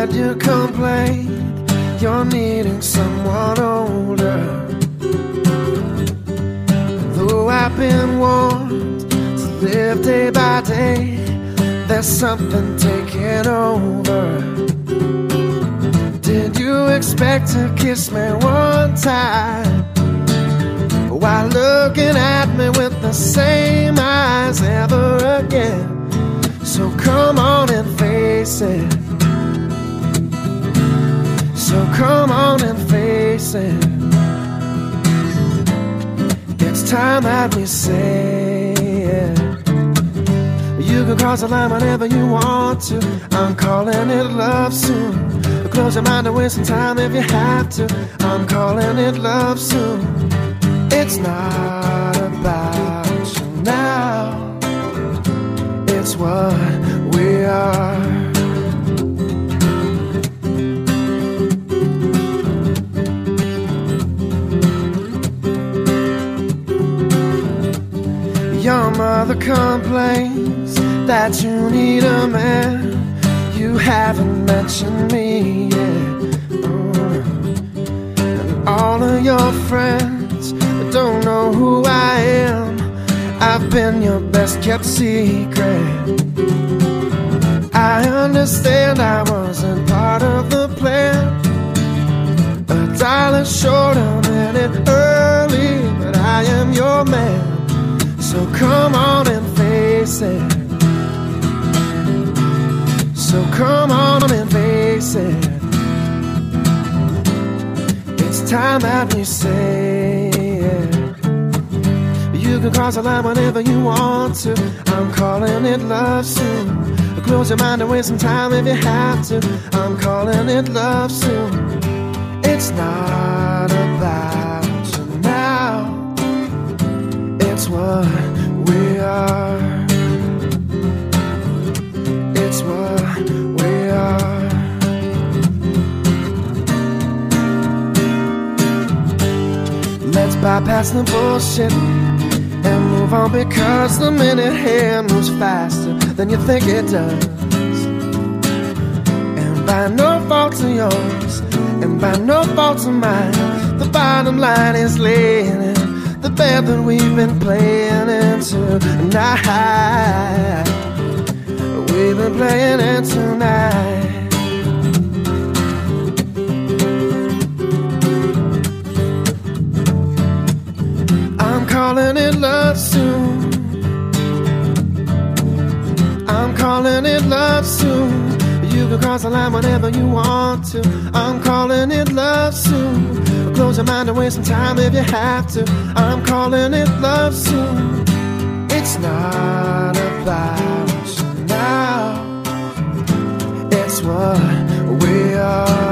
heard you complain you're needing someone older. Though I've been warned to live day by day, there's something taking over. Did you expect to kiss me one time while looking at me with the same eyes ever again? So come on and face it. So come on and face it. It's time that we say it. You can cross the line whenever you want to. I'm calling it love soon. Close your mind and waste some time if you have to. I'm calling it love soon. It's not about you now, it's what we are. Your mother complains that you need a man. You haven't mentioned me yet. And all of your friends don't know who I am. I've been your best kept secret. I understand I wasn't part of the plan. A dollar short, a minute early, but I am your man. So come on and face it. So come on and face it. It's time that we say it. You can cross the line whenever you want to. I'm calling it love soon. Close your mind and waste some time if you have to. I'm calling it love soon. It's not about you now, it's what we are. It's what we are. Let's bypass the bullshit and move on, because the minute here moves faster than you think it does. And by no fault of yours, and by no fault of mine, the bottom line is laying in the bed that we've been playing into tonight. We've been playing it tonight. I'm calling it love soon. I'm calling it love soon. You can cross the line whenever you want to. I'm calling it love soon. Close your mind and waste some time if you have to. I'm calling it love soon. It's not about you now, it's what we are.